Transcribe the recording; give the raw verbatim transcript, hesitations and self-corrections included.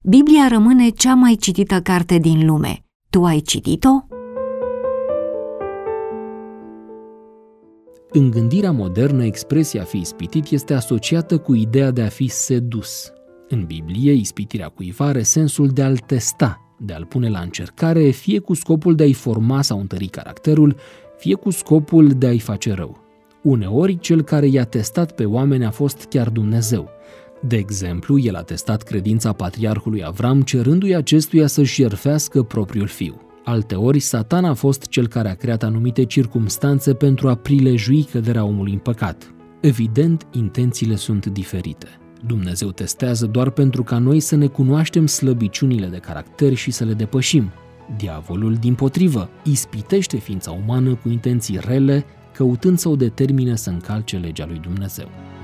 Biblia rămâne cea mai citită carte din lume. Tu ai citit-o? În gândirea modernă, expresia a fi ispitit este asociată cu ideea de a fi sedus. În Biblie, ispitirea cuiva are sensul de a-l testa, de a-l pune la încercare, fie cu scopul de a-i forma sau întări caracterul, fie cu scopul de a-i face rău. Uneori, cel care i-a testat pe oameni a fost chiar Dumnezeu. De exemplu, el a testat credința patriarhului Avram, cerându-i acestuia să-și jertfească propriul fiu. Alteori, Satan a fost cel care a creat anumite circumstanțe pentru a prilejui căderea omului în păcat. Evident, intențiile sunt diferite. Dumnezeu testează doar pentru ca noi să ne cunoaștem slăbiciunile de caracter și să le depășim. Diavolul, dimpotrivă, ispitește ființa umană cu intenții rele, căutând să o determine să încalce legea lui Dumnezeu.